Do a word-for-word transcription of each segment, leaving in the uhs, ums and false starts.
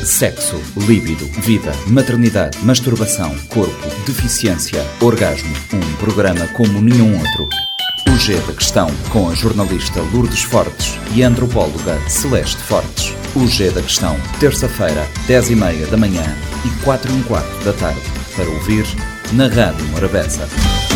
Sexo, líbido, vida, maternidade, masturbação, corpo, deficiência, orgasmo. Um programa como nenhum outro. O G da Questão, com a jornalista Lourdes Fortes e a antropóloga Celeste Fortes. O G da Questão, terça-feira, dez e meia da manhã e quatro e um quarto da tarde. Para ouvir na Rádio Morabeza.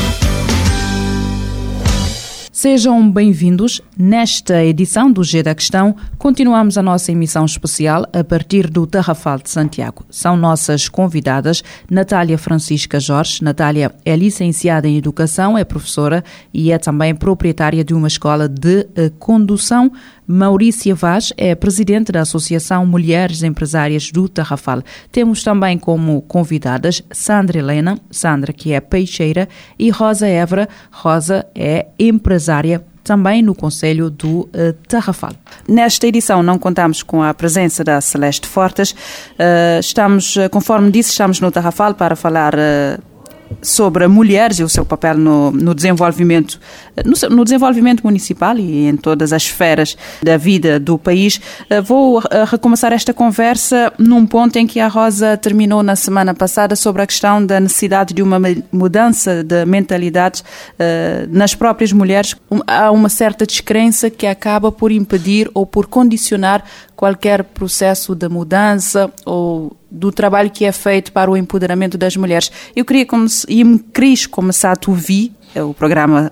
Sejam bem-vindos. Nesta edição do G da Questão, continuamos a nossa emissão especial a partir do Tarrafal de Santiago. São nossas convidadas Natália Francisca Jorge. Natália é licenciada em Educação, é professora e é também proprietária de uma escola de uh, condução. Maurícia Vaz é presidente da Associação Mulheres Empresárias do Tarrafal. Temos também como convidadas Sandra Helena, Sandra que é peixeira, e Rosa Évora. Rosa é empresária também no Conselho do uh, Tarrafal. Nesta edição não contamos com a presença da Celeste Fortes. Uh, estamos, conforme disse, estamos no Tarrafal para falar uh, sobre mulheres e o seu papel no, no desenvolvimento no, no desenvolvimento municipal e em todas as esferas da vida do país. Vou recomeçar esta conversa num ponto em que a Rosa terminou na semana passada sobre a questão da necessidade de uma mudança de mentalidade uh, nas próprias mulheres. Há uma certa descrença que acaba por impedir ou por condicionar qualquer processo de mudança ou do trabalho que é feito para o empoderamento das mulheres. Eu queria e me quis começar a ouvir, o programa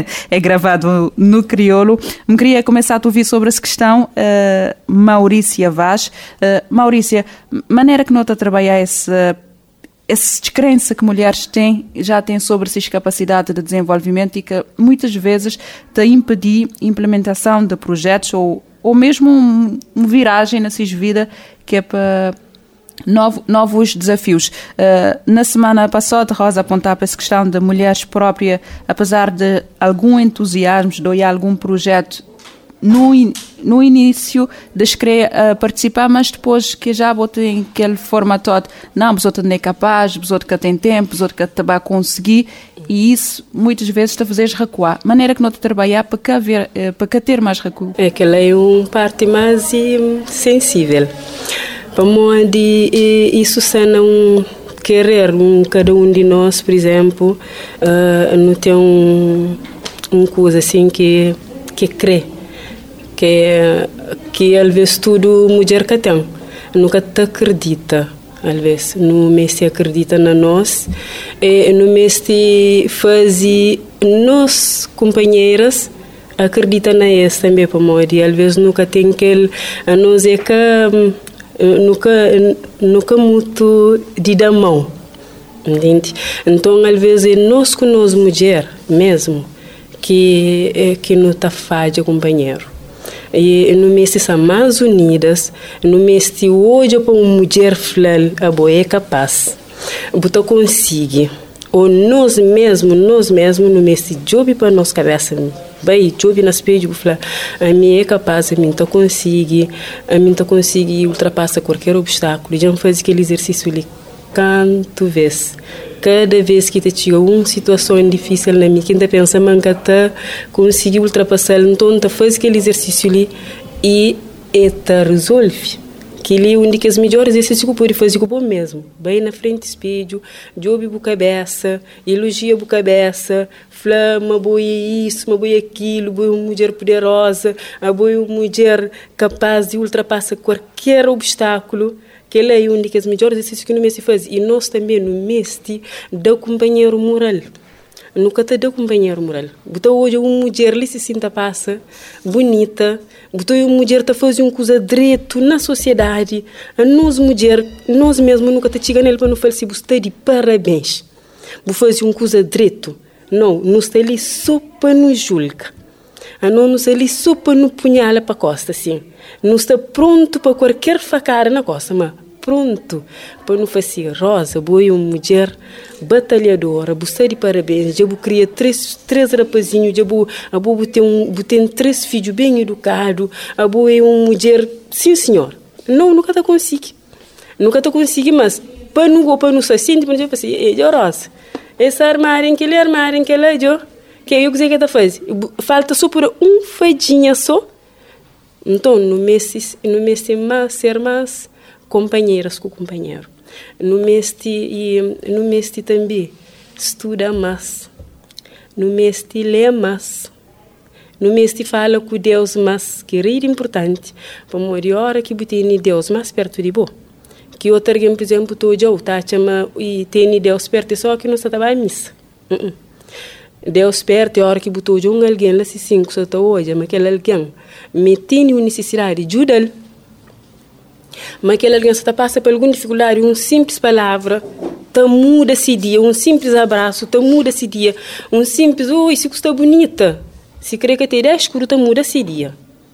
é gravado no crioulo, me queria começar a ouvir sobre essa questão, uh, Maurícia Vaz. Uh, Maurícia, maneira que nota trabalhar essa, essa descrença que mulheres têm, já têm sobre si capacidade de desenvolvimento e que muitas vezes te impedir a implementação de projetos ou, ou mesmo uma um viragem na sua vida que é para Novo, novos desafios. Uh, na semana passada, Rosa apontava para essa questão da mulheres própria, apesar de algum entusiasmo, de algum projeto no, in, no início de querer uh, participar, mas depois que já botem aquele formato, não, os outros não é capaz, os outros que têm tempo, os outros que também vai conseguir, e isso muitas vezes te fazes recuar. Maneira que não te trabalhar para cá, ver, uh, para cá ter mais recuo. É que ela é uma parte mais um, sensível. Para onde isso sendo um querer, um, cada um de nós, por exemplo, uh, não tem um, um coisa assim que, que crê, que, que às vezes tudo mulher que tem, nunca te acredita, às vezes, não me se acredita na nós, e não me se faz nós, companheiras, acredita na esse também, para onde às vezes nunca tem aquele, a nós é que nunca nunca muito de dar mão, entende? Então às vezes é nós com nós mulher mesmo que que não tá fácil companheiro e no mês são mais unidas, no mês que hoje para uma mulher falar a boa é capaz, botar consegue ou nós mesmo nós mesmo no mês de job para nossa cabeça bem, job nas peitos, falar, a mim é capaz, a mim tá consegue, a mim tá consegue ultrapassar qualquer obstáculo. Já faz aquele exercício ali, quanto vez, cada vez que te chega uma situação difícil na minha, que ainda pensa, man, que tá conseguir ultrapassar, então tá faz aquele exercício ali e te resolve. Que ele é um dos melhores exercícios que pode fazer com o mesmo. Bem na frente do espelho, jobe a cabeça, elogia a cabeça, fala, uma boa isso, uma boa aquilo, uma mulher poderosa, uma boa mulher capaz de ultrapassar qualquer obstáculo. Que ele é um dos melhores exercícios que no mês se faz. E nós também no mês de companheiro moral. Nunca te deu companheiro moral. Então hoje uma mulher ali se sinta passa, bonita. Então uma mulher está fazendo uma coisa direito na sociedade. A nós mulher, nós mesmos nunca te chega nele para não falar se você está de parabéns. Vou fazer uma coisa direito. Não, não está ali só para nos julgar. A não está ali só para nos punhala para a costa, assim. Não está pronto para qualquer facada na costa, mas pronto para não fazer. Rosa, boa uma mulher batalhadora, você de parabéns, já vou criar três, três rapazinhos, já vou, vou ter um, vou ter três filhos bem educados, a boa é uma mulher, sim senhor, não, nunca te consegui, nunca te consegui, mas para não, para não se sentir, para não fazer, é, Rosa, esse armário, aquele armário, aquele é, que eu sei que está fazendo, falta só por um fadinha só, então no mês, no mês mais, ser mais companheiras com o companheiro. No mês e no mês também estuda mais, no mês lê mais, no mês fala com Deus mais, que é importante, para morrer a hora que botei Deus mais perto de você. Que outra alguém, por exemplo, tô já tá chama e tem Deus perto só que não está vai missa. Uh -uh. Deus perto a hora que botou um alguém lá se cinco só tá hoje, mas aquele alguém me tem necessidade de ajudar. Mas aquele alguém só passa por alguma dificuldade, uma simples palavra, tá muda esse dia, um simples abraço, tá muda esse dia, um simples, oi, isso está bonita. Se crê que tem dez escuro, tá muda esse dia.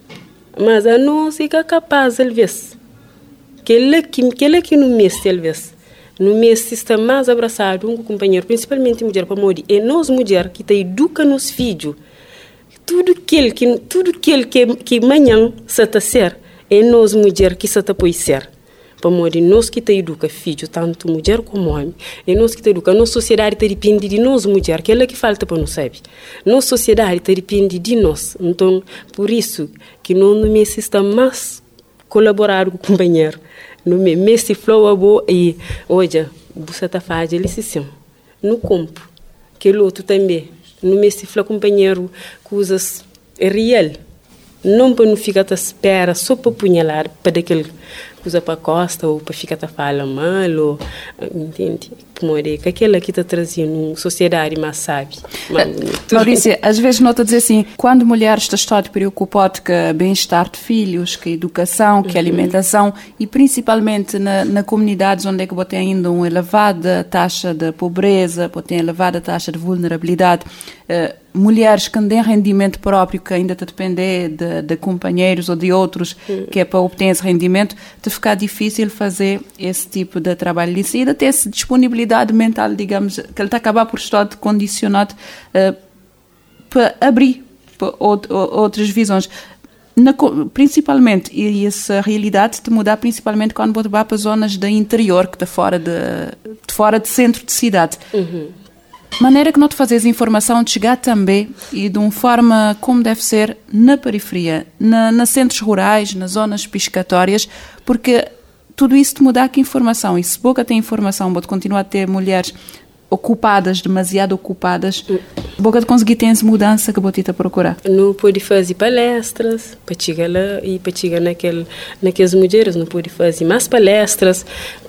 Mas a nós é capaz, às vezes. Aquele que, aquele que no mês, talvez, no mês está mais abraçado um companheiro, principalmente mulher para morrer, é nós mulher que educa nos filhos. Tudo aquilo que, tudo aquilo que, que amanhã se está ser, é nós mulher que se está pode ser. Para morrer, nós que educa filho, tanto mulher como homem, é nós que educa. Nossa sociedade depende de nós mulher, que é o que falta para nós saber. Nossa sociedade depende de nós. Então, por isso que nós no mês está mais colaborar com o companheiro. No mês de flor e hoje você está fazendo isso no campo, que o outro também. No mês de flor companheiro coisas real, não para não ficar à espera só para punhalar para daquele coisa para costa ou para ficar a falar mal ou entende? Morrer, que aquela que está trazendo uma sociedade mais sábia. Maurícia, às vezes nota dizer assim, quando mulheres estão preocupadas com o bem-estar de filhos, com a educação, com a alimentação, e principalmente na, na comunidades onde é que você tem ainda uma elevada taxa de pobreza, você tem elevada taxa de vulnerabilidade, uh, mulheres que têm rendimento próprio, que ainda te depender de, de companheiros ou de outros, uhum. que é para obter esse rendimento, te ficar difícil fazer esse tipo de trabalho. E ainda ter essa disponibilidade mental, digamos, que ele está a acabar por estar condicionado uh, para abrir para out, outras visões. Na, principalmente, e essa realidade te mudar principalmente quando você vai para zonas de interior, que está fora de, de, fora de centro de cidade. Uhum. Maneira que não te fazes informação de chegar também e de uma forma como deve ser na periferia, na, na centros rurais, nas zonas piscatórias, porque tudo isso te mudar que informação. E se boca tem informação, boca continuar a ter mulheres ocupadas, demasiado ocupadas, boca de conseguir ter essa mudança que boca te procurar. Não pode fazer palestras para chegar lá e para chegar naquele, naquelas mulheres, não pode fazer mais palestras,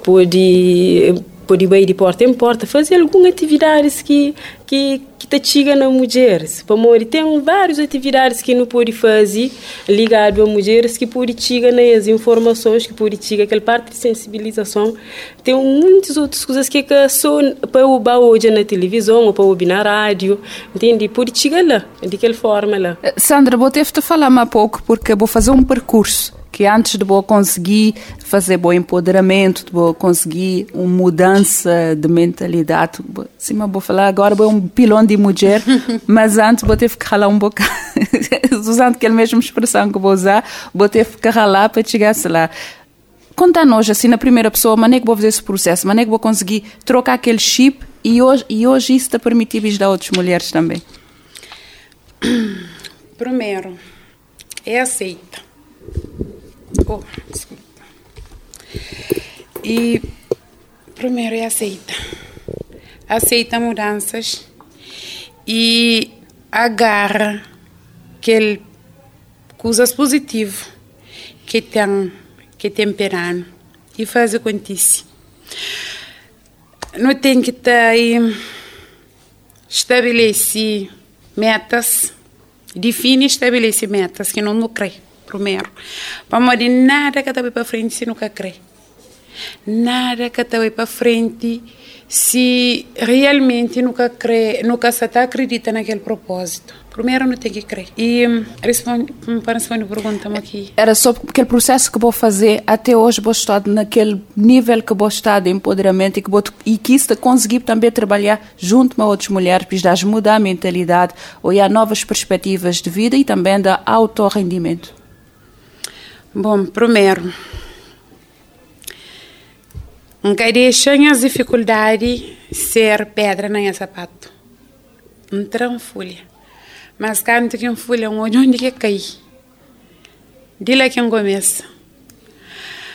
pode... pode ir de porta em porta, fazer algumas atividades que que que te chegam nas mulheres. Para morrer, tem várias atividades que não pode fazer ligado a mulheres, que pode chegar nas informações, que pode chegar aquela parte de sensibilização. Tem muitas outras coisas que é só para o hoje na televisão ou para ouvir na rádio, entende? Pode chegar lá, daquela forma lá. Sandra, vou ter de falar mais pouco, porque vou fazer um percurso que antes de eu conseguir fazer bom empoderamento, de eu conseguir uma mudança de mentalidade, sim, vou falar agora, vou um pilão de mulher, mas antes vou ter que ralar um bocado, usando aquela mesma expressão que vou usar, vou ter que ralar para chegar-se lá. Conta-nos, assim, na primeira pessoa, mas é que vou fazer esse processo, mas é que vou conseguir trocar aquele chip e hoje, e hoje isso está permitido ajudar outras mulheres também. Primeiro, é aceita. Oh, desculpa. E primeiro é aceita. Aceita mudanças e agarra aquele coisas positivas que tem que temperando e faz acontecer. Não tem que estar estabelecer metas, define e estabelecer metas que não não crê. Primeiro, para morrer nada que está para frente se nunca crê. Nada que está para frente se realmente nunca crê, nunca se está acredita naquele propósito. Primeiro não tem que crer. E responde, para responder a pergunta aqui. Era sobre aquele processo que vou fazer até hoje, vou estar naquele nível que vou estar de empoderamento e que vou e que isso conseguir também trabalhar junto a outras mulheres, para mudar a mentalidade, olhar novas perspectivas de vida e também da autorrendimento. Bom, primeiro, nunca deixem as dificuldades ser pedra na sapato. Não em folha. Mas quando tem folha, onde que cai? De lá que começa.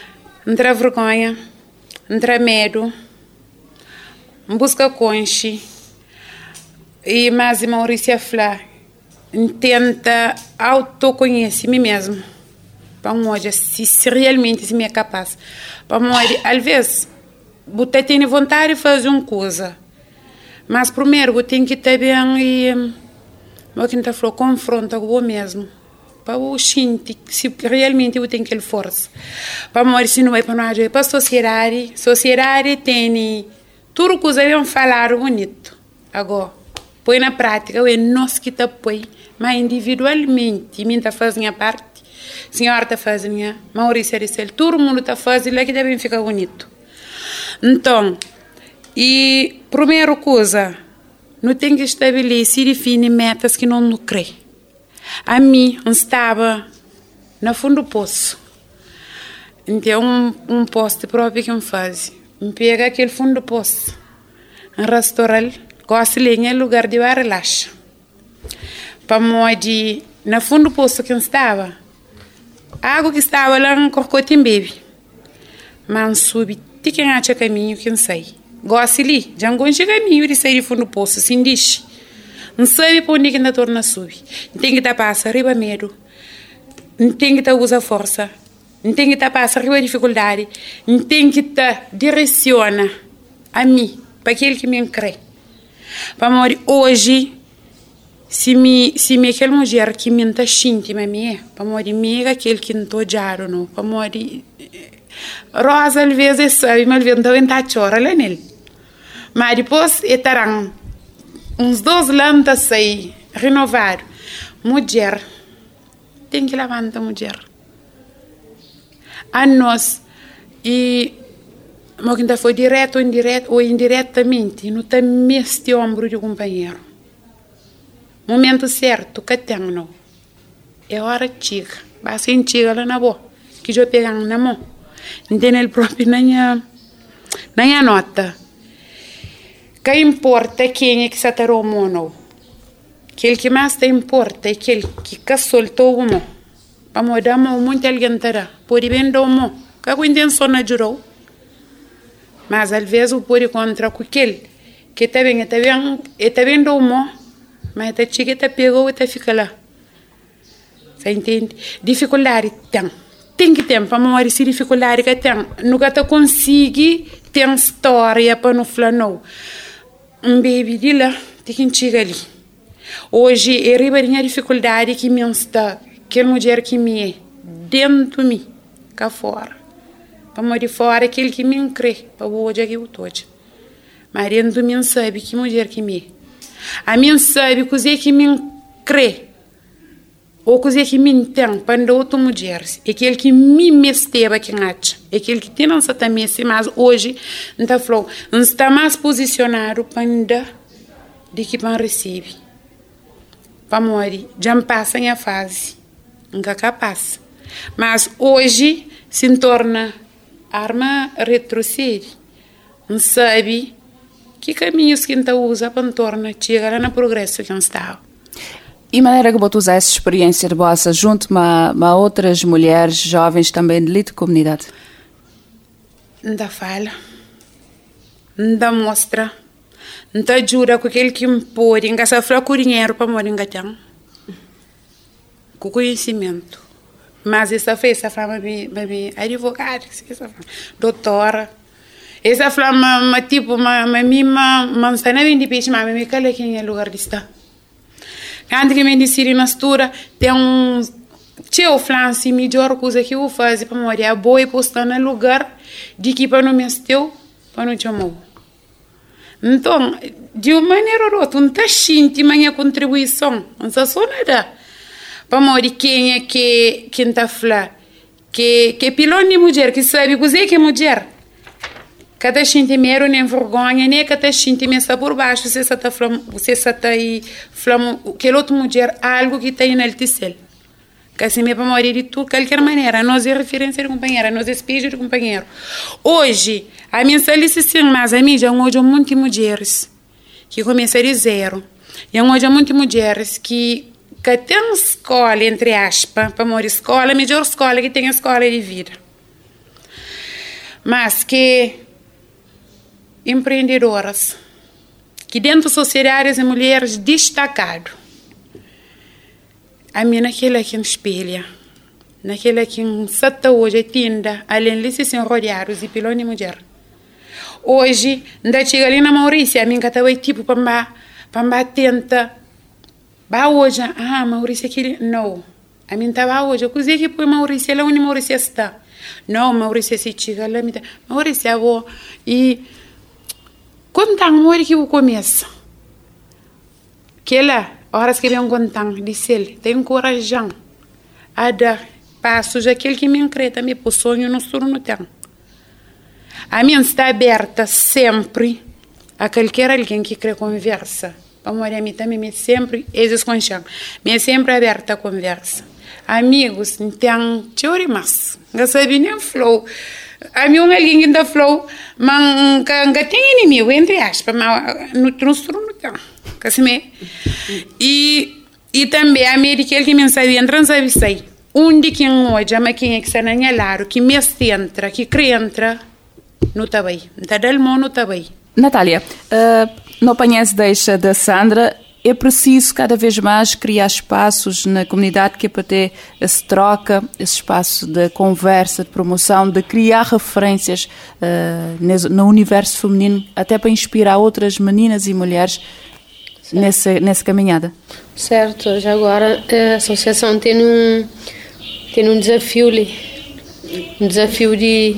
entra vergonha, entra medo, busca conche, e mais Maurícia Flá, tenta autoconhecer-me mesmo, para hoje, se, se realmente se me é capaz. Para hoje, às vezes, você tem vontade de fazer uma coisa, mas primeiro você tem que ter bem e, como que está falando, confronta com você mesmo. Para o sentir se realmente eu tenho aquela força. Para morrer se não é para nós, é para a sociedade. A sociedade tem tudo que eles falar bonito. Agora, põe na prática, é nós que está põe, mas individualmente, mim está fazendo a parte, a senhora está fazendo a Maurícia Aricel, todo mundo está fazendo, é que deve ficar bonito. Então, e primeira coisa, não tem que estabelecer e definir metas que não nos crê. A mim, estava no fundo do poço. Então, um, um poste próprio que eu faço. Eu pego aquele fundo do poço. Um restaurante, gosto de lenha, lugar de relaxa. Para modo, no fundo do poço que eu estava, a água que estava lá no corcotinho bebe. Mas subi, tem que caminho que eu sei. Gosto de já não chega caminho de sair do fundo do poço, assim diz. Não sabe para onde que ainda torna a subir. Não tem que estar passa, arriba medo. Não tem que estar usar força. Não tem que estar passa, arriba dificuldade. Não tem que estar direciona a mim, para aquele que me crê. Para morrer hoje, se me se me aquela mulher que me está sentindo, mas me é, para morrer me é aquele que não estou jaro, não. Para morrer rosa às vezes sabe, mas às vezes não está chora lá nele. Mas depois é tarão. Uns dois lantas sair, renovar. Mulher, tem que levantar a mulher. A nós, e mas ainda foi direto ou indireto, ou indiretamente, não tem este ombro de companheiro. Momento certo, que tem, não. É hora de chega. Basta em chega lá na boa, que já pegar na mão. Não tem ele próprio, nem a, nem a nota. Que importa quem é que se atarou o mono. Aquele que mais te importa é aquele que, que soltou o mão. Para mudar o muito alguém terá. Pode bem dar o mão. Que a intenção não jurou. Mas às vezes o pode contra com aquele que está bem, está bem, está bem dar o mão. Mas está chique, está pegou e está fica lá. Você entende? Dificuldade tem. Tem que ter. Para morrer se dificuldade que tem. Nunca te consegue ter uma história para não falar não. Um baby de lá, tem que chegar ali. Hoje, é a dificuldade que me está, aquela mulher que me é, dentro de mim, cá fora. Para morrer fora, aquele que me crê, para hoje é que eu estou. Mas dentro de mim sabe que mulher que me é. A mim sabe que é que me crê, ou que é que me tem, para outra mulher. É aquele que me mesteva que acha. É aquele que tem nossa também, mas hoje não está falando, não está mais posicionado para andar de que para receber. Para morrer, já passa a fase, nunca capaz. Mas hoje se torna arma retroceder. Não sabe que caminhos que não usa para tornar chegar no progresso que não está. E maneira que você usa essa experiência de vossa junto a, a outras mulheres jovens também de lida comunidade? Não dá fala, não dá mostra, não dá jura com aquele que me pode, não dá falar com dinheiro para morrer em gatão, com conhecimento. Mas essa foi essa fama para mim, advogada, doutora. Essa fama, tipo, uma mima, uma cena bem de peixe, mas me cala quem é o lugar de estar. Quando que me disse na mistura, tem um tio Flance, melhor coisa que eu faço para morrer a boa e postar no lugar de que para não me esteu, para não te amar. Então, de uma maneira ou outra, não está sentindo a minha contribuição, não está só nada. Para morrer quem é que quem está falando, que que pilão de mulher, que sabe cozer que é mulher. Cada gente meio nem vergonha, nem cada gente me está por baixo, você está falando, você está aí falando que outra mulher algo que tem na Alticel. Que assim me para morrer de tudo, de qualquer maneira, nós é referência de companheira, nós é espelho de companheiro. Hoje, a minha solicitação, mas a mim já hoje há muitas mulheres que começam de zero. E hoje há muitas mulheres que que tem escola, entre aspas, para morrer escola, a melhor escola que tem a escola de vida. mas que empreendedoras, que dentro da sociedade de mulheres destacado, a mim naquela que espelha, naquela que sata hoje é tinda, além de se rodeados e pilão de mulher. Hoje, ainda chega ali na Maurícia, a mim que estava tipo para para tenta, ba hoje, ah, Maurícia aquele, não, a mim estava hoje, eu cozinhei que para Maurícia, lá onde Maurícia está, não, Maurícia se chega lá, Maurícia vou e contar muito que o começo, que lá, horas que vem contar, disse ele, tem coragem, a dar passos aquele que me encreta, me pôs sonho no sur no tempo. A minha está aberta sempre a qualquer alguém que quer conversa. Para a mim também sempre eles concham. Me é sempre aberta a conversa. Amigos, então, teoria mais. Não sabe nem flow. A mim alguém que ainda flow, mas não tem inimigo entre aspas, mas no transtorno não tem. E e também a mim que ele me sabe entrar sabe sair. Onde quem hoje, mas quem é que está na laro, que me entra, que crê entra. Não está bem. Não está não está bem. Natália, uh, não apanhece deixa da Sandra, é preciso cada vez mais criar espaços na comunidade que é para ter esse troca, esse espaço de conversa, de promoção, de criar referências uh, no universo feminino, até para inspirar outras meninas e mulheres nessa, nessa caminhada. Certo, já agora a associação tem um, tem um desafio ali, um desafio de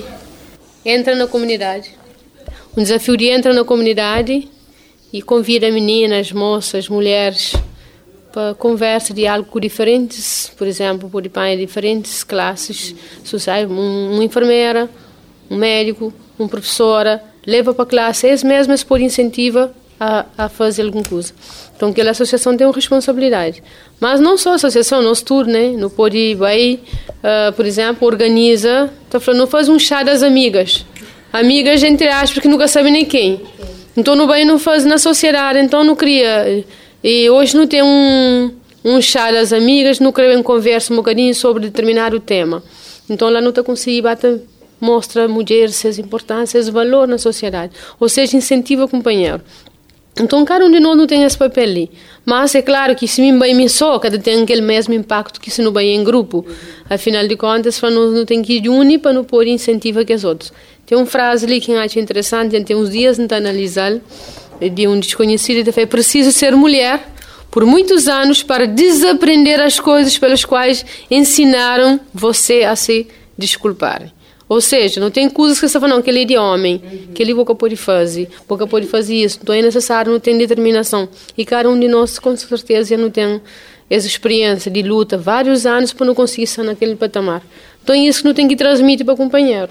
entra na comunidade. Um desafio de entra na comunidade e convida meninas, moças, mulheres para conversa, diálogo diferentes, por exemplo, por diferentes classes sociais. Um, uma enfermeira, um médico, uma professora, leva para a classe, eles mesmos por incentiva a, a fazer alguma coisa. Então, aquela associação tem uma responsabilidade. Mas não só a associação, nós tudo, né? Não pode ir, vai, uh, por exemplo, organiza, tá falando, não faz um chá das amigas. Amigas, entre aspas, que nunca sabe nem quem. Então, não vai, não faz na sociedade, então não cria. E hoje não tem um, um chá das amigas, não querem conversa um bocadinho sobre determinado tema. Então, lá não está conseguindo, mostra a mulher suas importâncias, seus valores na sociedade. Ou seja, incentiva o companheiro. Então, cada um de nós não tem esse papel ali. Mas é claro que se me vai me só, cada tem aquele mesmo impacto que se não vai em grupo. Afinal de contas, nós não tem que ir unir para não pôr incentivo que os outros. Tem uma frase ali que eu acho interessante, tem uns dias não está analisar, de um desconhecido, que é preciso ser mulher por muitos anos para desaprender as coisas pelas quais ensinaram você a se desculpar. Ou seja, não tem coisas que você fala, não, que ele é de homem, que ele boca pode fazer, boca pode fazer isso, então é necessário, não tem determinação. E cada um de nós, com certeza, não tem essa experiência de luta, vários anos para não conseguir estar naquele patamar. Então é isso que não tem que transmitir para o companheiro.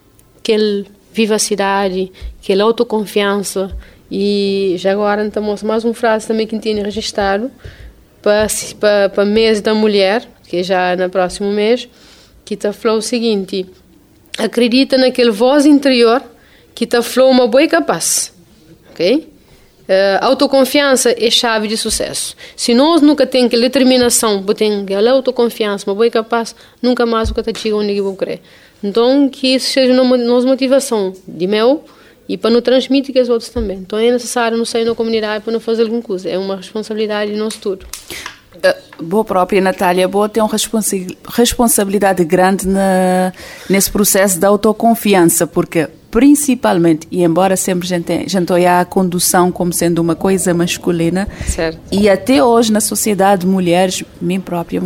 Aquela vivacidade, aquela autoconfiança. E já agora, então, mais uma frase também que tenho registrado para, para, para o mês da mulher, que é já no próximo mês, que está falando o seguinte: acredita naquele voz interior que está falando uma boa e capaz. Ok? Uh, autoconfiança é chave de sucesso. Se nós nunca temos aquela determinação, tem aquela autoconfiança, uma boa e capaz, nunca mais o que está chegando onde eu vou querer. Então, que isso seja uma nossa motivação de meu e para não transmitir que os outros também. Então, é necessário não sair na comunidade para não fazer alguma coisa. É uma responsabilidade de nós tudo. Uh, boa própria, Natália, boa tem uma responsa responsabilidade grande na, nesse processo de autoconfiança, porque principalmente, e embora sempre a gente, a gente olhe a condução como sendo uma coisa masculina, certo. E até hoje na sociedade, mulheres, mim própria,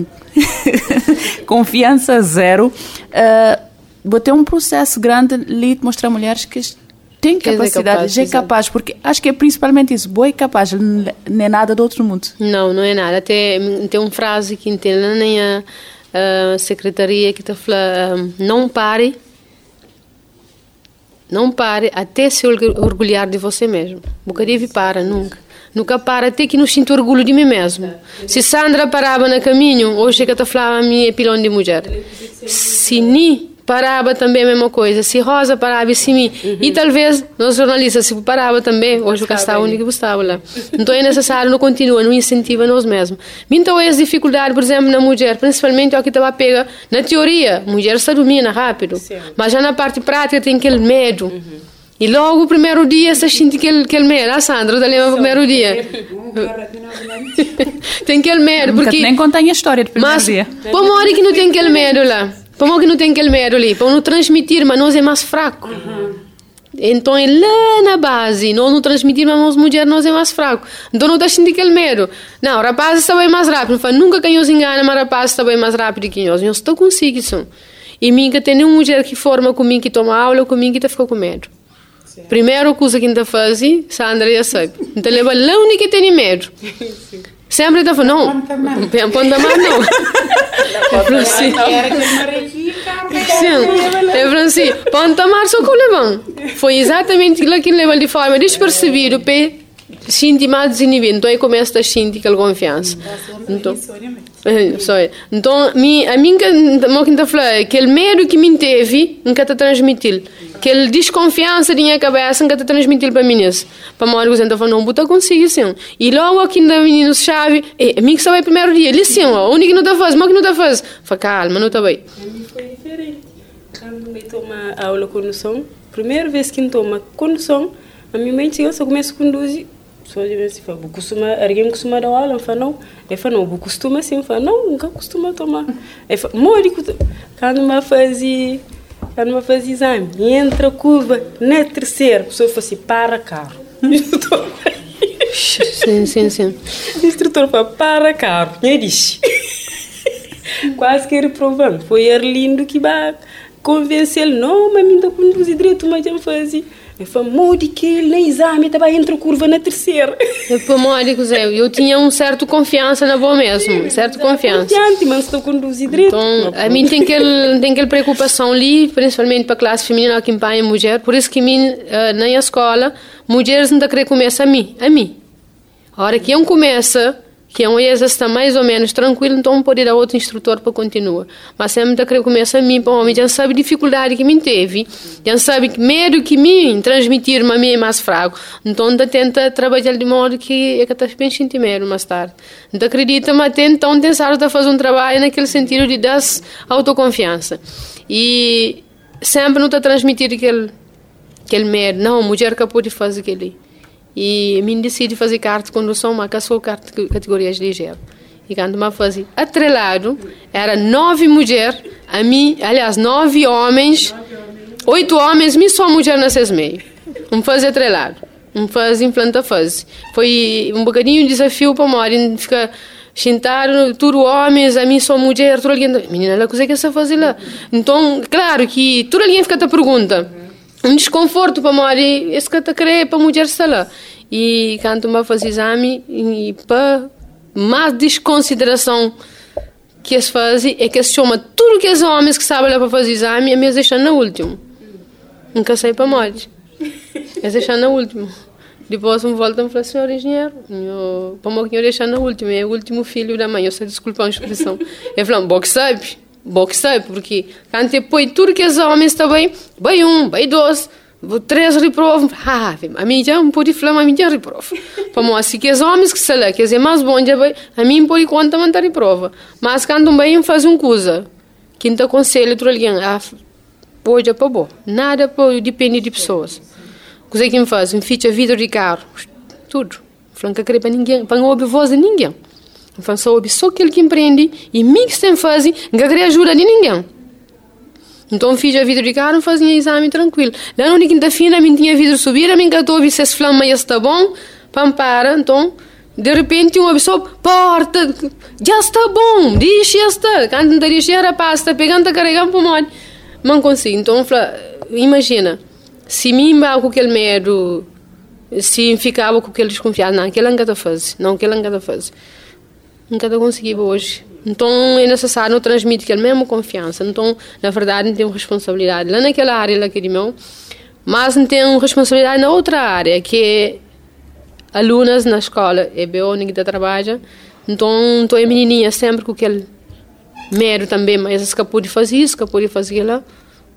confiança zero, uh, vou ter um processo grande ali de mostrar mulheres que têm capacidade, já é capaz, porque acho que é principalmente isso, boa e capaz, não é nada do outro mundo. Não, não é nada. Até tem uma frase que tem lá na uh, secretaria que está falando, uh, não pare, não pare até se orgulhar de você mesmo. Nunca deve parar, nunca. Nunca para até que não sinta orgulho de mim mesmo. Se Sandra parava no caminho, hoje que está falando a minha pilão de mulher. Se nem parava também a mesma coisa. Se Rosa parava e se mim. Uhum. E talvez nós jornalistas, se parava também, hoje o Castelo único que estava lá. Então é necessário, não continua, não incentiva nós mesmos. Então é as dificuldades, por exemplo, na mulher, principalmente o que estava pega na teoria, a mulher se domina rápido, sim, mas já na parte prática tem aquele medo. Uhum. E logo o primeiro dia você sente aquele, aquele medo. A Sandra, da lembra o primeiro dia. Tem aquele medo. Nunca porque nem contei a história do primeiro mas, dia. Mas, por hora que não tem aquele medo lá. Por hora que não tem aquele medo ali. Para não transmitir, mas nós é mais fraco. Uhum. Então é lá na base. Nós não transmitimos, mas nós mulheres nós é mais fraco. Então não está sentindo aquele medo. Não, rapazes está bem mais rápido. Fala, nunca quem os engana, mas rapazes está bem mais rápido que nós. Nós estamos consigo isso. E mim que tem nenhuma mulher que forma comigo, que toma aula comigo, que fica com medo. Primeira coisa que ainda faz, Sandra já sabe. Então, leva lá onde que tem medo. Sempre está falando, não, ponta mais não. É para assim. É para assim, ponta mais só que levam. Foi exatamente aquilo que leva de forma despercebida para sentir mais desinibido. Então, aí começa a sentir aquela confiança. Então, é, então mi, a mim que eu falei, aquele medo que me teve, nunca te transmitir. Aquela desconfiança da minha cabeça, nunca te transmitir para mim. Para uma hora que eu falei, não, eu consigo sim. E logo aqui no menino chave, a mim que estava o primeiro dia, ele sim, o único que não está fazendo, o que não está fazendo. Falei, calma, não está bem. A mim foi diferente. Quando eu tomo aula com condução, primeira vez que eu tomo condução, a minha mãe tinha, eu começo a conduzir. Só de vez em quando, eu costumo, alguém costuma dar aula, eu falo, não, eu falo, não, eu costumo assim, eu falo, não, nunca costumo tomar. Eu falo, mori, quando eu fazia, quando eu fazia exame, entra a curva, na terceira, a pessoa fala assim, para carro. Sim, sim, sim. O instrutor fala, para carro, e disse, quase que reprovando, foi Arlindo que vai convencer ele, não, mas me dá conduzir direito, mas já fazia. Eu falei, modi que ele na exame estava entre a curva na terceira. Eu falei, eu, eu tinha um certo confiança na boa mesmo, certo confiança. Confiante, mas estou conduzir direito. Então, a mim tem aquele, tem aquela preocupação ali, principalmente para a classe feminina que empenha mulher, por isso que mim, na escola, mulheres não querem começar a mim, a mim. A hora que eu começo, que é um exercício está mais ou menos tranquilo, então pode ir a outro instrutor para continuar. Mas sempre que começa a mim, para o homem, já sabe a dificuldade que me teve, já sabe que medo que me transmitir, mas mim é mais fraco. Então, ainda tenta trabalhar de modo que é que está bem sentir medo mais tarde. Então, acredita, mas tenta, então, tentar fazer um trabalho naquele sentido de dar autoconfiança. E sempre não está transmitir aquele, aquele medo. Não, a mulher que pode fazer aquilo. E eu decidi fazer carta de condução, mas que sou carta de categorias ligeiras. E quando eu fazia atrelado, era nove mulheres, a mim, aliás, nove homens, oito homens, me só mulher nessas meios. Um fazia atrelado, um fazia implanta fase. Foi um bocadinho um desafio para mim, ficar sentado, tudo homens, a mim só mulher, tudo alguém, menina, ela consegue essa fazer lá. Então, claro que tudo alguém fica te pergunta. Um desconforto para mim, esse que eu queria para a mulher estar lá. E quando eu faço exame, e para mais desconsideração que eles fazem, é que eles chamam tudo que os homens que sabem lá para fazer exame, e eles deixam no último. Nunca sei para mais. Eles deixam no último. Depois me voltam e falam, senhor engenheiro, para mim que eu deixo no último, é o último filho da mãe, eu sei desculpar a expressão. Eu falo, bom que sabe. Bom que sabe, porque quando depois tudo que os homens estão bem, bem um, bem dois, três reprovam, ah, a mim já não pode falar, a mim já reprova. Para mim, assim que os homens que sei lá, que é mais bom, já bem, a mim pode conta manter reprova. Mas quando bem faz uma coisa, quem te aconselha outro alguém, ah, pode para bom, nada pode, depende de pessoas. Coisa que me faz, me ficha vidro de carro, tudo. Falando que querer para ninguém, para não ouvir voz de ninguém. Então, só ouve só aquele que empreende e mix tem fazem, não quer ajuda de ninguém. Então, fiz a vida de carro, fazia exame tranquilo. Lá na quinta-feira, a mim tinha vidro subir, a mim que eu ouvi se esse flama já está bom, para, então, de repente, uma pessoa, porta, já está bom, diz, já está. Quando não diz, já era pasta, pegando, carregando para o molho. Não consigo. Então, imagina, se mim vai com aquele medo, se ficava com aquele desconfiado, não, aquele não quer fazer, não, aquele não quer fazer. Nunca eu consegui hoje. Então é necessário transmitir aquela mesma confiança. Então, na verdade, não tenho responsabilidade lá naquela área lá que de meu, mas não tenho responsabilidade na outra área, que é alunas na escola, é B O, ninguém trabalha. Então, estou a menininha sempre com aquele medo também, mas escapou de fazer isso, escapou de fazer lá.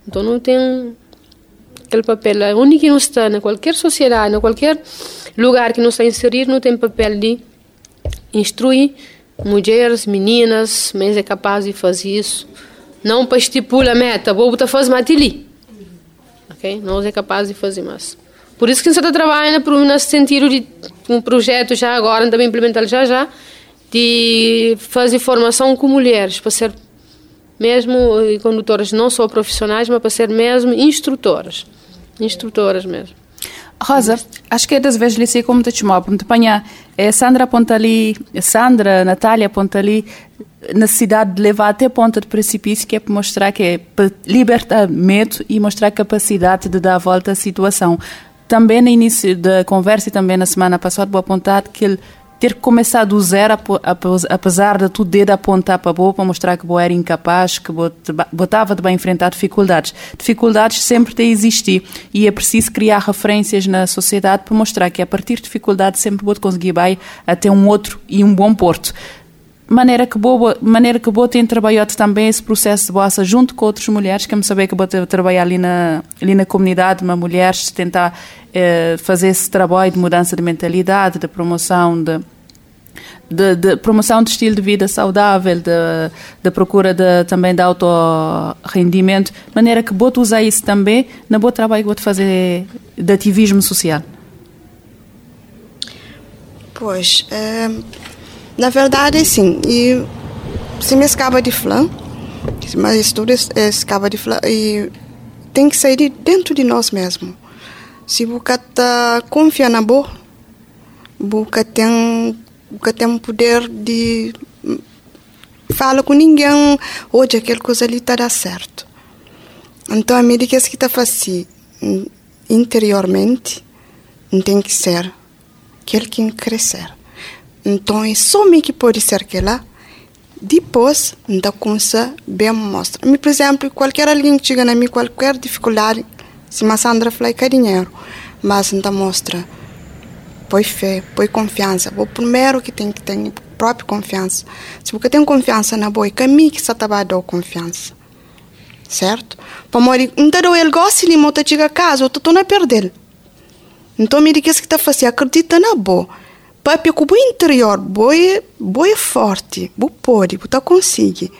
Então não tem aquele papel. A única que não está, em qualquer sociedade, em qualquer lugar que não está inserido, não tem papel de instruir mulheres, meninas, mas é capaz de fazer isso. Não para estipular a meta, vou botar fazer matili. Ok? Não é capaz de fazer mais. Por isso que você está trabalhando nesse sentido de um projeto já agora, também implementar já já, de fazer formação com mulheres, para ser mesmo condutoras não só profissionais, mas para ser mesmo instrutoras. Instrutoras mesmo. Rosa, acho que é das vezes lhe sei como te chamar, porque apanhar é Sandra aponta ali, Sandra, Natália aponta ali, necessidade de levar até a ponta de precipício, que é para mostrar que é para libertar medo e mostrar capacidade de dar a volta à situação. Também no início da conversa e também na semana passada, vou apontar que ele ter começado do zero, apesar de tudo dedo apontar para boa, para mostrar que boa era incapaz, que botava de bem enfrentar dificuldades. Dificuldades sempre têm existir e é preciso criar referências na sociedade para mostrar que a partir de dificuldades sempre vou conseguir ir até um outro e um bom porto. Maneira que boa, maneira que boa tem trabalhado também esse processo de bossa junto com outras mulheres, que eu me sabia que boa trabalhar ali na, ali na comunidade, uma mulheres, tentar eh, fazer esse trabalho de mudança de mentalidade, de promoção de, de, de promoção de estilo de vida saudável, de, de procura de, também de auto-rendimento, maneira que boa usar isso também na boa trabalho que boa fazer de ativismo social. Pois, é... na verdade, sim. E se me acaba de falar, mas estudo acaba de falar, e tem que sair de dentro de nós mesmos. Se você confia na boa, você tem, você tem o poder de falar com ninguém, hoje aquela coisa ali está dando certo. Então, a medida que está fazendo interiormente, não tem que ser aquele que crescer. Então, é só me que pode ser que lá, depois, da coisa bem mostra. Por exemplo, qualquer alguém que chega na minha, qualquer dificuldade, se a Sandra fala que é dinheiro, mas não mostra, põe fé, põe confiança. O primeiro que tem que ter própria confiança. Se você tem confiança na boa, é a mim que está trabalhando confiança. Certo? Para morrer, então ele gosta de montar chega a casa, eu estou a perder. Então, me diz que está fazendo, acredita na boa. Porque o interior boi boi forte, boi pode, boi consegue.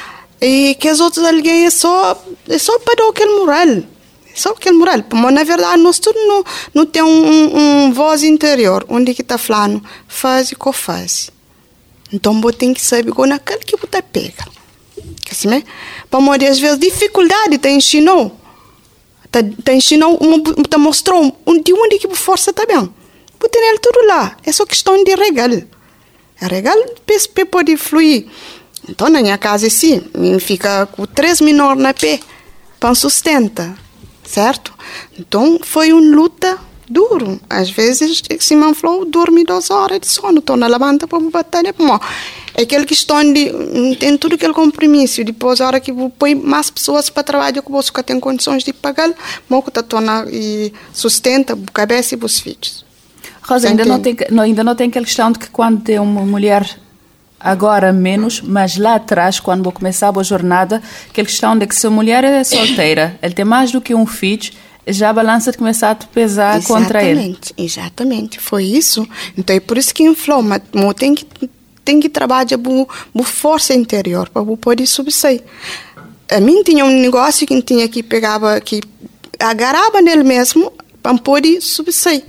E que os outros alguém é só é só para dar aquele moral, é só aquele moral. Mas na verdade nós tudo não não tem um, um, um voz interior onde que está falando faz e co faz. Então boi tem que saber quando aquele que boi pega. Que assim, né? Para morrer às vezes dificuldade te ensinou, te, te ensinou, te mostrou de onde que força está bem. Pode ter ele tudo lá. É só questão de regal. É regal para poder fluir. Então, na minha casa, sim, fica com três menores na pé para sustentar. Certo? Então, foi uma luta dura. Às vezes, se me falou, dorme duas horas de sono. Estou na levanta para batalha. É aquela questão de... Tem tudo aquele compromisso. Depois, a hora que põe mais pessoas para trabalhar, que você tem condições de pagar, você está e sustenta a cabeça e os filhos. Rosa, ainda não, tem, não, ainda não tem aquela questão de que quando tem uma mulher, agora menos, mas lá atrás, quando vou começar a jornada, aquela questão de que se a mulher é solteira, ele tem mais do que um filho, já a balança de começar a pesar exatamente, contra ele. Exatamente, exatamente, foi isso. Então é por isso que inflou, mas tem que, tem que trabalhar com força interior para poder subsair. A mim tinha um negócio que tinha que pegava, que agarrava nele mesmo para poder subsair.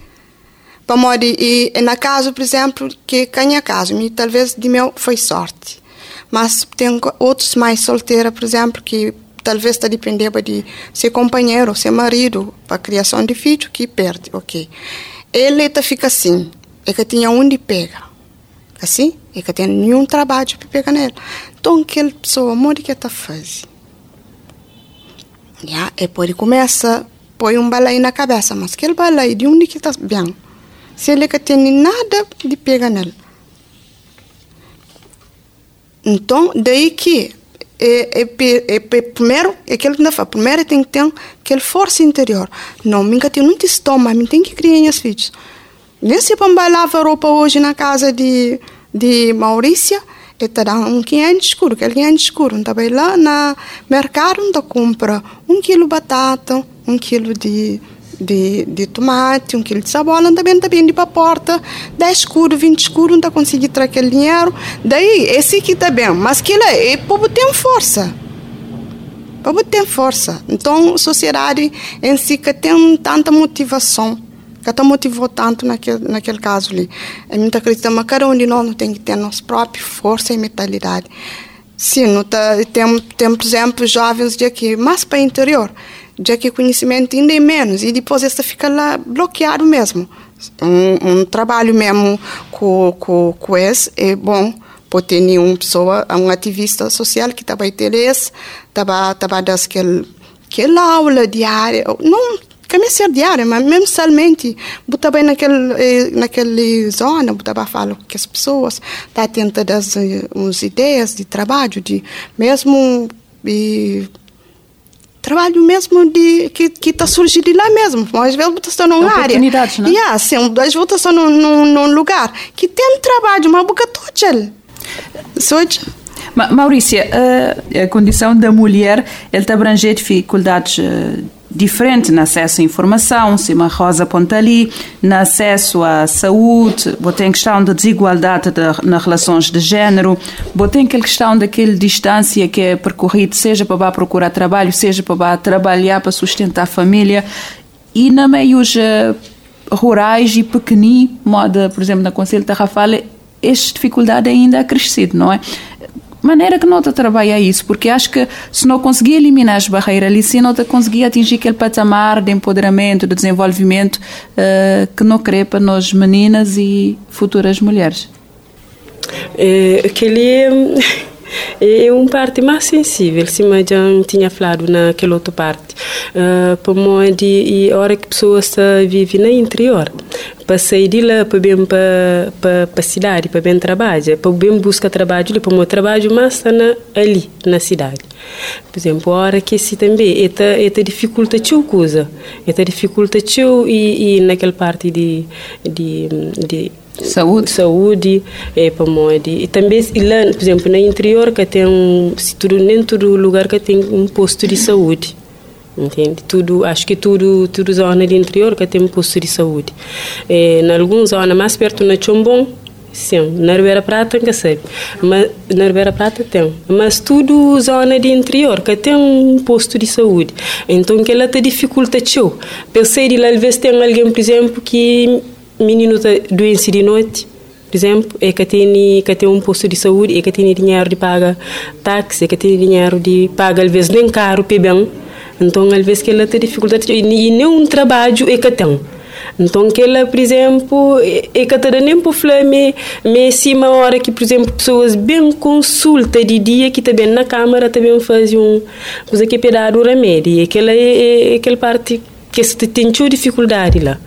E, e na casa, por exemplo, que ganha casa, e talvez de meu foi sorte. Mas tem outros mais solteiros, por exemplo, que talvez está dependendo de ser companheiro, ser marido, para a criação de filho, que perde, ok. Ele tá, fica assim, é que tinha onde pega, assim, é que tem nenhum trabalho para pegar nele. Então, aquela pessoa, o que está fazendo? Yeah, e depois começa, põe um balaio na cabeça, mas aquele balaio, de onde que está bem? Se ele que tem nada de pegar nele. Então, daí que, é, é, é, é, primeiro, é aquilo que não faz, primeiro tem que ter aquela força interior. Não, me tem muito estômago, me tem que criar as filhas. Nem se para lavar roupa hoje na casa de, de Maurícia, e te dá um quinhentos escuro, aquele quinhentos escuro. Então, vai lá no mercado, então compra um quilo de batata, um quilo de, de, de tomate, um quilo de cebola, também também de para a porta, dez escuro, vinte escuro, então conseguir trazer aquele dinheiro. Daí, esse aqui está bem, mas aquilo é, o povo tem força. O povo tem força. Então, a sociedade em si que tem tanta motivação, que te motivou tanto naquele, naquele caso ali. Eu muito acredito que cada um de nós tem que ter nossa própria força e mentalidade. Sim, não tá, tem, tem, por exemplo, jovens de aqui, mais para o interior, de aqui conhecimento ainda é menos, e depois essa fica lá bloqueado mesmo. Um, um trabalho mesmo com, com, com esse é bom, pode ter uma pessoa, um ativista social que estava interesse, estava dando aquela aula diária, não que ser diária, mas mensalmente, eu bem naquele, naquela zona, eu falo com as pessoas, está tentando dar umas ideias de trabalho, de mesmo de, trabalho mesmo de, que está surgindo lá mesmo. Às vezes você está numa área. Oportunidades, não é? Yeah, sim, às vezes você está num, num, num lugar que tem trabalho, mas você está todo. Ma- Maurícia, a, a condição da mulher, ele te abrange dificuldades uh, diferentes no acesso à informação, se uma Rosa aponta ali, no acesso à saúde, tem questão da desigualdade de, nas relações de género, tem aquela questão daquela distância que é percorrida, seja para procurar trabalho, seja para trabalhar para sustentar a família, e na meios uh, rurais e pequeninos, moda, por exemplo, na Conselho de Tarrafala, esta dificuldade ainda é crescida, não é? Maneira que não te trabalha isso, porque acho que se não conseguir eliminar as barreiras ali, se não te conseguir atingir aquele patamar de empoderamento, de desenvolvimento uh, que não crê para nós meninas e futuras mulheres. É, aquele é, é uma parte mais sensível, se eu já tinha falado naquela outra parte. Uh, para mim, e a hora que a pessoa vive no interior, para sair de lá, para bem para, para, para a cidade, para bem trabalhar, para bem buscar trabalho, para o meu trabalho, mas está na, ali, na cidade. Por exemplo, a hora que se também, é é dificulta a coisa, é dificulta e, e naquela parte de, de, de saúde, saúde é para mim. E também, lá, por exemplo, no interior, que tem um, se tudo, nem todo lugar que tem um posto de saúde. Entende? Tudo, acho que tudo, tudo zona de interior que tem um posto de saúde. É, em algumas zonas mais perto na Chombom, sim, na Ribeira Prata não sei, mas na Ribeira Prata tem, mas tudo zona de interior que tem um posto de saúde. Então que ela te dificulta tio. Pensei de lá às vezes tem alguém, por exemplo, que menino está doente de noite, por exemplo, é que tem que tem um posto de saúde, é que tem dinheiro de pagar táxi, é que tem dinheiro de pagar às vezes nem caro para bem. Então, às vezes, que ela tem dificuldade e nenhum trabalho é que tem. Então, que ela, por exemplo, é que tem nem para falar, mas se uma hora que, por exemplo, pessoas bem consulta de dia, que também na câmara também fazem um, coisa que é dar o remédio. E aquela é, é aquela parte que se tem dificuldade lá.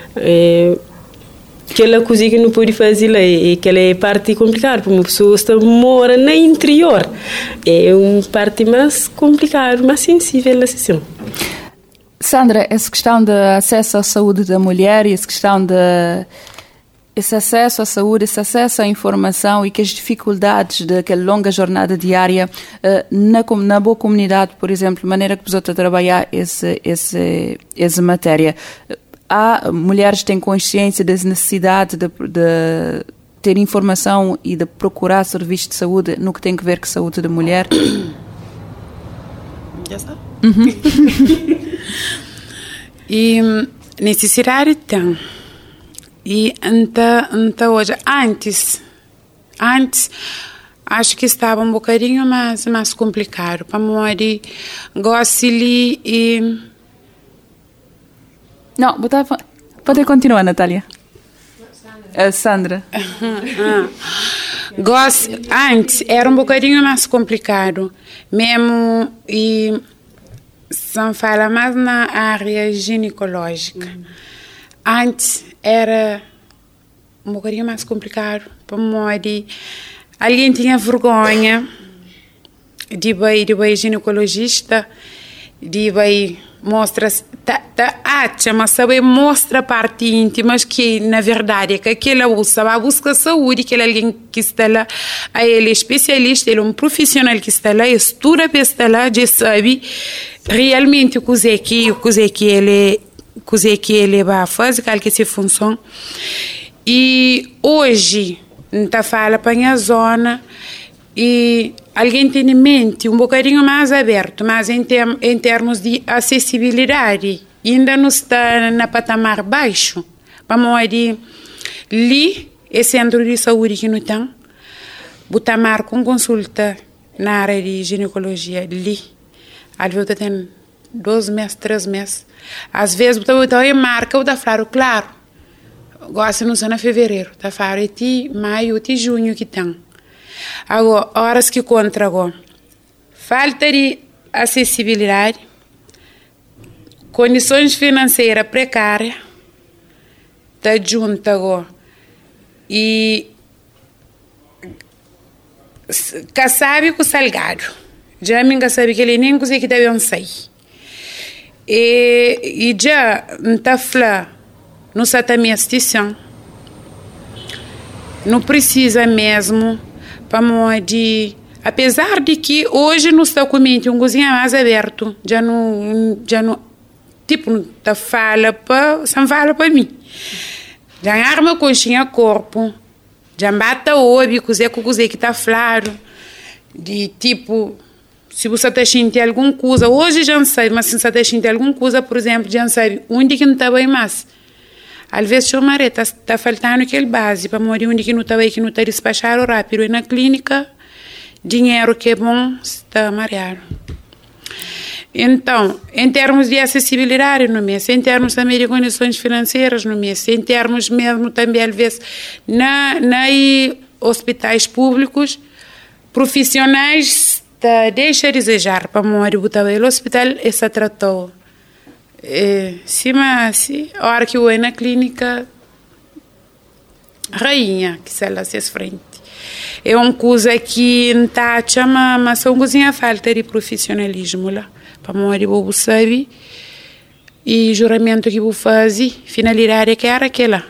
É, aquela coisa que não pode fazer lá, é aquela é parte complicada, porque uma pessoa está mora no interior. É uma parte mais complicada, mais sensível assim. Sandra, essa questão do acesso à saúde da mulher e essa questão de esse acesso à saúde, esse acesso à informação e que as dificuldades daquela longa jornada diária na, na boa comunidade, por exemplo, maneira que você trabalhar esse, esse, essa matéria. Há mulheres que têm consciência das necessidades de, de ter informação e de procurar serviços de saúde no que tem a ver com a saúde da mulher? Já está. Uhum. E necessidade tem. E então hoje, antes, antes, acho que estava um bocadinho mais, mais complicado. Para morrer, gosto de... E, não, pode continuar, Natália. A Sandra. Gosto, antes era um bocadinho mais complicado, mesmo e só fala mais na área ginecológica. Uhum. Antes era um bocadinho mais complicado, para morrer. Alguém tinha vergonha de ir de ir ginecologista de vai mostra tá, tá acha, mas sabe mostra parte íntimas que na verdade é que aquela usa a busca saúde, que alguém que está lá, ele é especialista, ele é um profissional que está lá, estuda para estar lá, já sabe realmente o que é que o que é que ele o que é que ele vai fazer, qual que é essa função. E hoje tá fala para a zona e alguém tem em mente um bocadinho mais aberto, mas em, term, em termos de acessibilidade, ainda não está na patamar baixo. Vamos de ali, esse centro de saúde que não tem, botar marca com consulta na área de ginecologia ali. Às vezes tem dois meses, três meses. Às vezes botar em marca, botar claro, claro. Gosta não só na fevereiro, tá fora de maio, de junho que tem. Agora, horas que contra agora, falta de acessibilidade, condições financeiras precárias, tá junto agora, e que sabe que o salgado, já me sabe que ele nem consegue dar um sair, e, e já não tá falando, não está também a situação, não precisa mesmo. Para de, apesar de que hoje no seu comente um cozinha mais aberto, já não, já não, tipo, não tá fala para, não fala para mim. Já arma conchinha corpo, já bata obi, cozer com cozer que tá claro, de tipo, se você está sentindo alguma coisa, hoje já não sabe, mas se você está sentindo alguma coisa, por exemplo, já não sabe onde que não está bem mais. Às vezes, o marido está tá faltando aquele base para morrer onde que não está bem, que não está despachado rápido. E na clínica, dinheiro que é bom, está mareado. Então, em termos de acessibilidade no mês, em termos também de condições financeiras no mês, em termos mesmo também, às vezes, na, na hospitais públicos, profissionais tá, deixa a desejar para morrer o hospital está tratou. É, sim, mas a hora que eu ia na clínica, rainha, que se ela se frente. É uma coisa que não está chamando, mas é uma coisa falta de profissionalismo lá. Para morrer, eu sabe, e juramento que eu faz, finalidade que era aquela.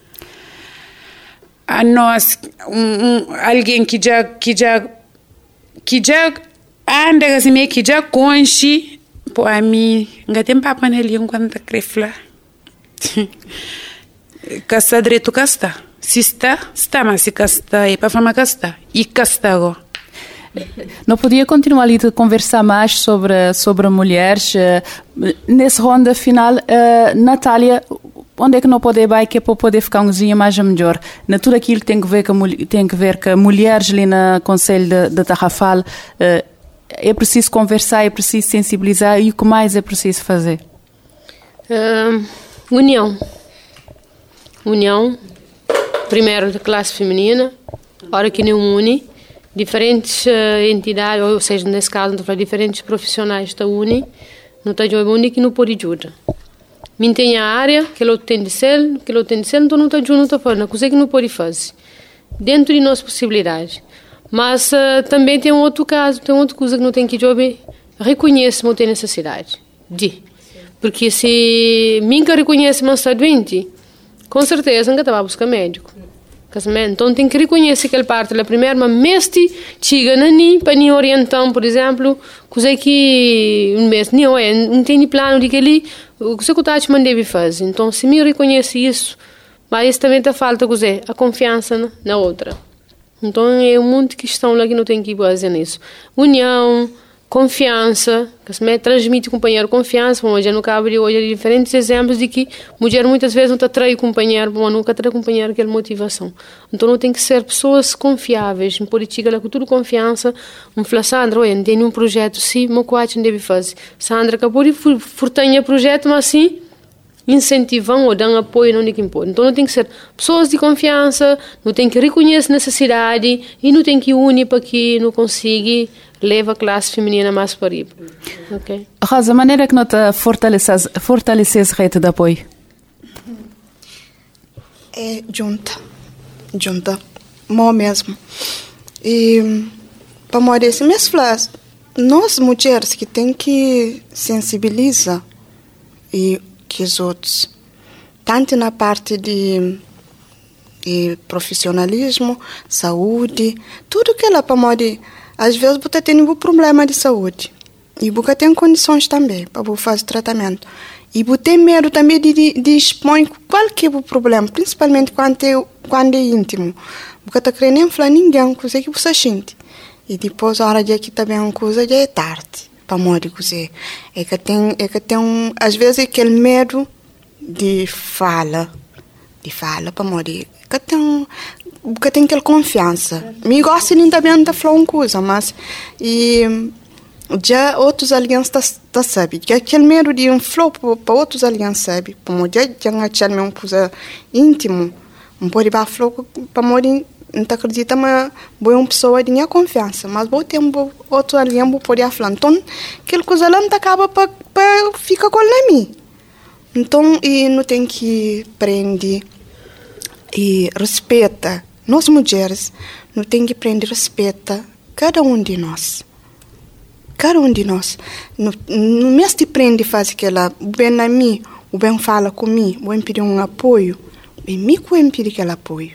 A nós, um, um, alguém que já, que já, que já anda assim, que já conche, pô, a mim, não tem papo na língua quando está crefla. Casta direito, casta. Se está, está, mas se casta, é para falar casta. E casta agora. Não podia continuar ali de conversar mais sobre, sobre mulheres. Nessa ronda final, uh, Natália, onde é que não pode ir que é para poder ficar um cozinha mais melhor? Na tudo aquilo que tem que ver com, tem que ver com mulheres ali no Conselho de, de Tarrafal, uh, é preciso conversar, é preciso sensibilizar e o que mais é preciso fazer? Uh, união. União, primeiro da classe feminina, hora que não une, diferentes uh, entidades, ou seja, nesse caso, não diferentes profissionais da uni, não está jogando único que não pode ajudar. Me tem a área que ele tem de ser, que ele tem de ser, então não está ajudando, não está fazendo, coisa que não pode fazer, dentro de nossas possibilidades. Mas uh, também tem um outro caso, tem outra coisa que não tem que jogar, reconhece que não tem necessidade de. Porque se nunca reconhece que está doente, com certeza nunca estava buscar médico. Então tem que reconhecer aquela parte da primeira, mas mesmo chega na ni para ni orientar, por exemplo, coisa que um mês não é, não tem plano de que ali, o que o Tati deve fazer. Então se me reconhece isso, mas isso também está falta coisa, a confiança na, na outra. Então é um monte de questão lá que não tem que fazer nisso. União, confiança, que se transmite o companheiro confiança, como já no cabo de hoje, diferentes exemplos de que mulher muitas vezes não está trai o companheiro, mas nunca trai o companheiro aquela motivação. Então não tem que ser pessoas confiáveis, em política, com tudo confiança, um fala, Sandra, olha, tem um projeto, sim, mas qual não deve fazer? Sandra acabou de furtanhar o projeto, mas sim, incentivam ou dão apoio não que impor. Então não tem que ser pessoas de confiança, não tem que reconhecer necessidade e não tem que unir para que não consiga levar a classe feminina mais para riba. Okay? Rosa, a maneira que nota fortalecer, fortalecer a rede de apoio? É junta. Junta. Mó mesmo. E para morrer assim, minhas flores, nós mulheres que tem que sensibilizar e que os outros, tanto na parte de, de profissionalismo, saúde, tudo que ela pode, às vezes você tem um problema de saúde e você tem condições também para fazer tratamento. E você tem medo também de, de, de expor qualquer problema, principalmente quando é, quando é íntimo. Você está querendo nem falar ninguém, coisa que você sente. E depois, a hora de aqui também uma coisa, já é tarde, para morrer cozer. É que tem, é que tem um, às vezes, aquele medo de fala, de fala para morrer. É que tem, que tem aquela confiança. Me gosta de também de falar uma coisa, mas... E, já outros alianças tá, tá sabe que aquele medo de um flow para outros alianças sabe como já já achar uma coisa íntimo um pode dar flow para morrer não acredita mas boa uma pessoa de minha confiança mas vou ter um outro aliança pode falar então aquela coisa lá não acaba para para ficar com ele mim então e não tem que aprender e respeita nós mulheres não tem que aprender respeita cada um de nós. Cada um de nós, no, no mês de prende faz aquela, o bem a mim, o bem fala comigo, o bem pedir um apoio, e me que o pedir aquele apoio.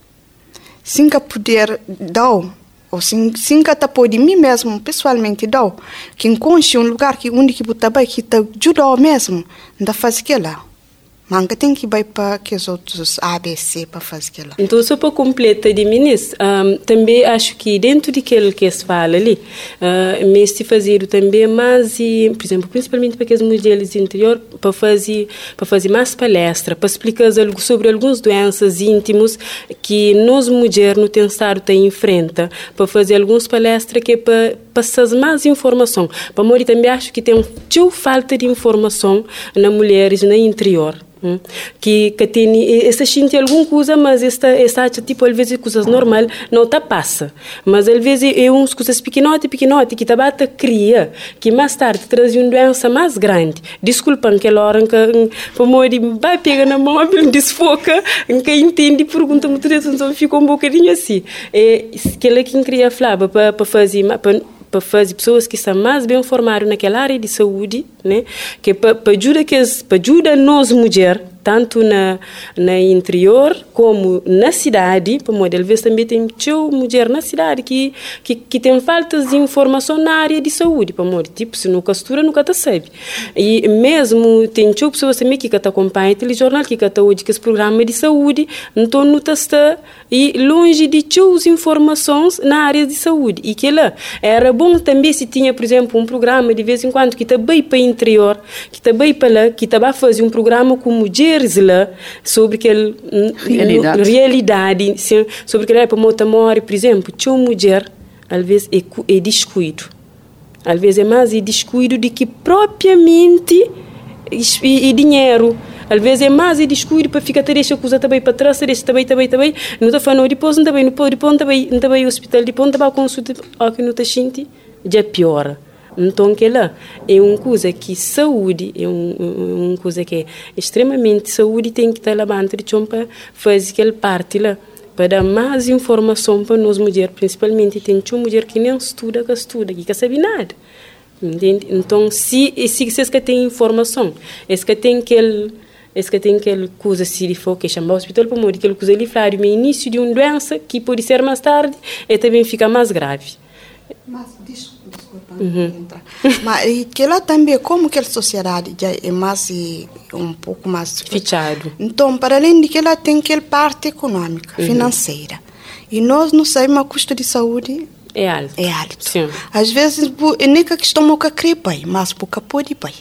Sem que poder dar, ou sem, sem que tá pode mim mesmo, pessoalmente dar, que encontre um lugar que onde que você vai, que te ajuda mesmo, não faz aquela. Mas tem que ir para que os outros A B C para fazer aquilo. Então, só para completar de ministro, um, também acho que dentro daquilo que se fala ali, uh, mas se fazer também mais, e, por exemplo, principalmente para as mulheres do interior, para fazer, para fazer mais palestra, para explicar sobre algumas doenças íntimas que nós mulheres no tem estado em frente, para fazer algumas palestras que é para passar mais informação. Para morrer também acho que tem uma falta de informação nas mulheres no interior. Hum. Que, que tem essa gente alguma coisa mas esta esta tipo às vezes coisas normal não tá passa mas às vezes é uns coisas pequenote pequenote que tá bata cria que mais tarde traz uma doença mais grande desculpam que hora que para morrer vai pegar na mão desfoca que entende pergunta muito então ficou um bocadinho assim é que ela que queria falar para para fazer para para fazer pessoas que estão mais bem formadas naquela área de saúde, né? Que para ajudar que para ajudar nós mulheres tanto na na interior como na cidade, para modelo às vezes também tem tio mulher na cidade que que que tem faltas de informação na área de saúde, para modelo tipo se nunca costura nunca tá sabe. E mesmo tem tio pessoas também que tá acompanha o telejornal que tá hoje que esse programa de saúde, então não tá e longe de tio informações na área de saúde e que lá era bom também se tinha, por exemplo, um programa de vez em quando que tá bem para o interior, que tá bem para lá, que tá vai fazer um programa com mulheres lá sobre aquela realidade, realidade sobre aquela para motamor, por exemplo, tinha uma mulher, às vezes é, é descuido. Às vezes é mais é descuido do que propriamente e, e dinheiro. Às vezes é mais e descuido para ficar deixa coisa também para trás, deixa também também também, não está falando depois não também não pode depois também não também hospital depois não vai consulta aqui não está sente já piora. Então que lá é uma coisa que saúde é um, um, uma coisa que é extremamente saúde tem que estar lá dentro de para fazer aquela parte lá para dar mais informação para nós mulheres principalmente tem uma mulher que nem estuda que estuda que não sabe nada. Entende? Então se se se que tem informação esse que tem aquele esse que tem aquela coisa se ele for que chamar o hospital para morrer aquela coisa ele fala no início de uma doença que pode ser mais tarde e também fica mais grave. Mas desculpa, desculpa uhum. Mas e que lá também como que a sociedade já é mais um pouco mais fechado. Então para além de que ela tem aquela parte econômica, uhum. financeira e nós não sabemos o custo de saúde é alto. É alto. Sim. Às vezes é nem que questão que querer bem, mas porque pode bem.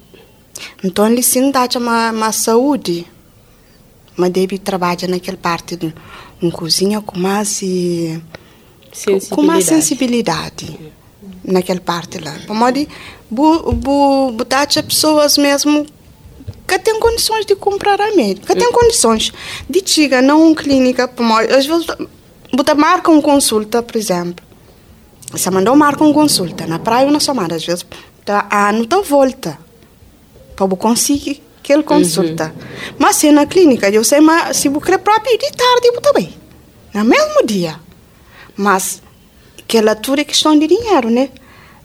Então ele sim dá uma uma saúde, mas deve trabalhar naquela parte de uma cozinha com mais e com mais sensibilidade naquela parte lá. Para bu bu botar as pessoas mesmo que têm condições de comprar a médica, que têm condições de chegar não uma clínica, para às vezes botar marca uma consulta, por exemplo. Se mandou marca uma consulta na praia ou na somada, às vezes tá a não tá volta para conseguir aquela consulta. Uhum. Mas se na clínica, eu sei, mas se você próprio de tarde, eu também no mesmo dia. Mas aquela tudo é questão de dinheiro, né?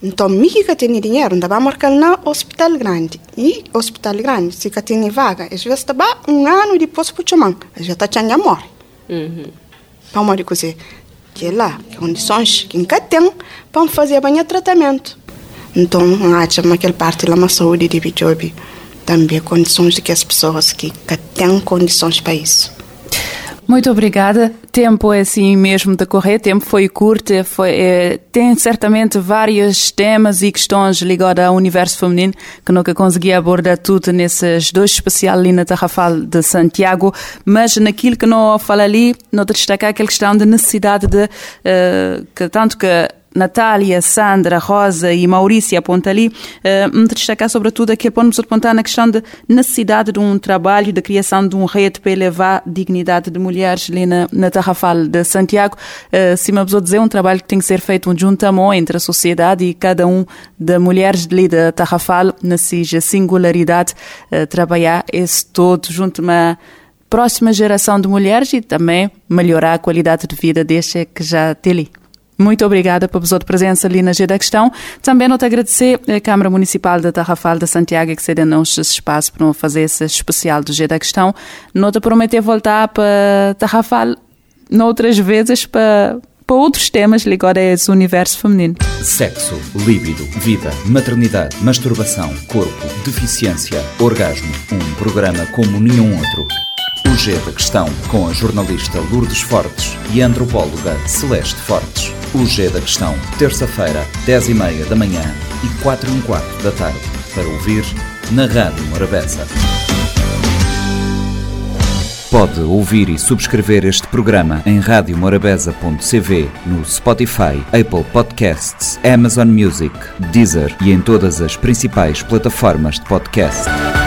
Então, me que tem dinheiro, ainda vai marcar no hospital grande. E hospital grande, se que tem vaga, às vezes está um ano depois para o chamão, já está chando morre. Uhum. Para morrer coisa, que é lá, condições que nunca tem para fazer bem tratamento. Então, acho que aquela parte lá, a saúde de Bijobi, também condições de que as pessoas que, que têm condições para isso. Muito obrigada. Tempo é assim mesmo de correr, tempo foi curto, foi, é, tem certamente vários temas e questões ligadas ao universo feminino que nunca consegui abordar tudo nesses dois especiais ali na Tarrafal de Santiago, mas naquilo que não fala ali, não destacar aquela questão da necessidade de, uh, que tanto que Natália, Sandra, Rosa e Maurícia apontam ali, uh, me destacar sobretudo aqui, podemos apontar na questão da necessidade de um trabalho, da criação de um rede para elevar a dignidade de mulheres ali na, na Tarrafal de Santiago. Uh, se me abusou dizer, um trabalho que tem que ser feito um juntamento entre a sociedade e cada um das mulheres ali da Tarrafal, na sua singularidade, uh, trabalhar esse todo junto a uma próxima geração de mulheres e também melhorar a qualidade de vida deste que já tem ali. Muito obrigada pela sua presença ali na G da Questão. Também não te agradecer a Câmara Municipal de Tarrafal de Santiago que cedeu-nos esse espaço para fazer esse especial do G da Questão. Não te prometer voltar para Tarrafal noutras vezes para, para outros temas ligados a esse universo feminino. Sexo, líbido, vida, maternidade, masturbação, corpo, deficiência, orgasmo. Um programa como nenhum outro. O G da Questão, com a jornalista Lourdes Fortes e a antropóloga Celeste Fortes. O G da Questão, terça-feira, dez e meia da manhã e quatro e um quarto da tarde, para ouvir na Rádio Morabeza. Pode ouvir e subscrever este programa em rádio morabeza ponto c v, no Spotify, Apple Podcasts, Amazon Music, Deezer e em todas as principais plataformas de podcast.